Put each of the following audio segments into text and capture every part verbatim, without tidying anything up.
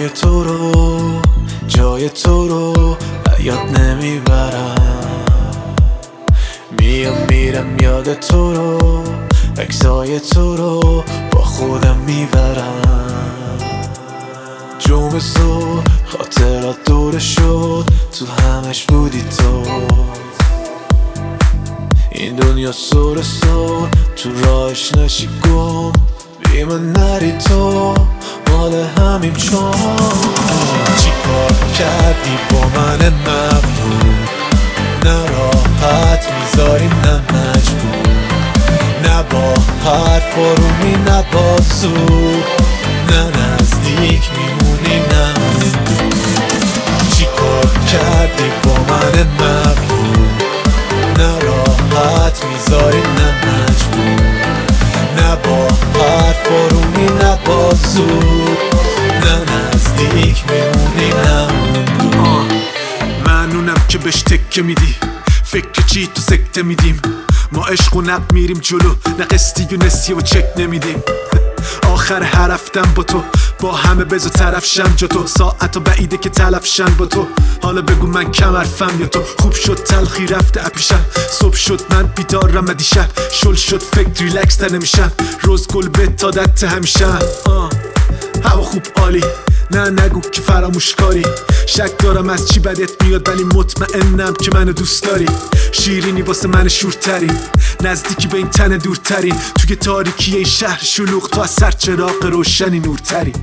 جای تو رو جای تو رو یاد نمیبرم، میام میرم یاد تو رو، عکسای تو رو با خودم میبرم. جمعه صبح خاطرات دوره شد، تو همش بودی تو. این دنیا سر سر تو راهش نشی گم، بی من نری تو مال همیم چون. چی کار کردی با من مغرور، نه راحت میذاری نه مجبور، نه با حرف آرومی نه با زور، نه نزدیک میمونی نه دور. چی کار کردی با من مغرور، نه راحت میذاری نه مجبور، نه با حرف آرومی نه با زور، نه نزدیک میمونی نه دور. معنونم که بهش تکه میدی، فکر چی تو سکته میدیم، ما عشق و نق میریم جلو، نه قسطی و نسیه و چک نمیدیم. آخر هر رفتم با تو، با همه بزو طرف شم جا تو، ساعت و بعیده که تلف شن با تو. حالا بگو من کم حرفم یا تو، خوب شد تلخی رفته اپیشم، صبح شد من بیدارم و دیشب شل شد فکر ریلکس تر نمیشم، روز گل به تادت همیشم. هوا خوب عالی، نه نگو که فراموش کاری، شک دارم از چی بدت میاد ولی مطمئنم که منو دوست داری. شیرینی واسه من شورترین، نزدیکی به این تن دورترین، توی تاریکی این شهر شلوغ تو از سر چراغ روشنی نورترین.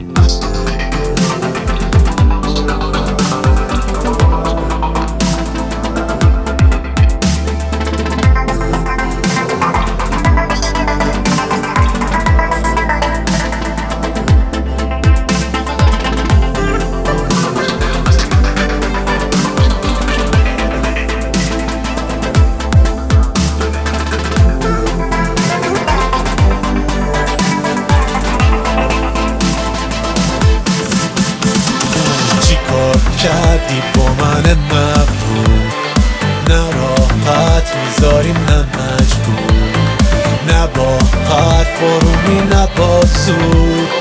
کردی با من مغرور، نه راحت میذاری نه مجبور، نه با حرف آرومی نه با زور،